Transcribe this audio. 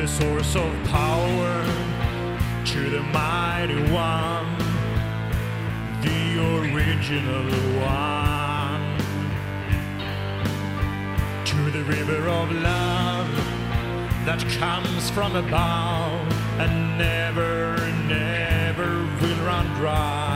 the source of power, to the mighty one, the original one, to the river of love that comes from above and never, never will run dry.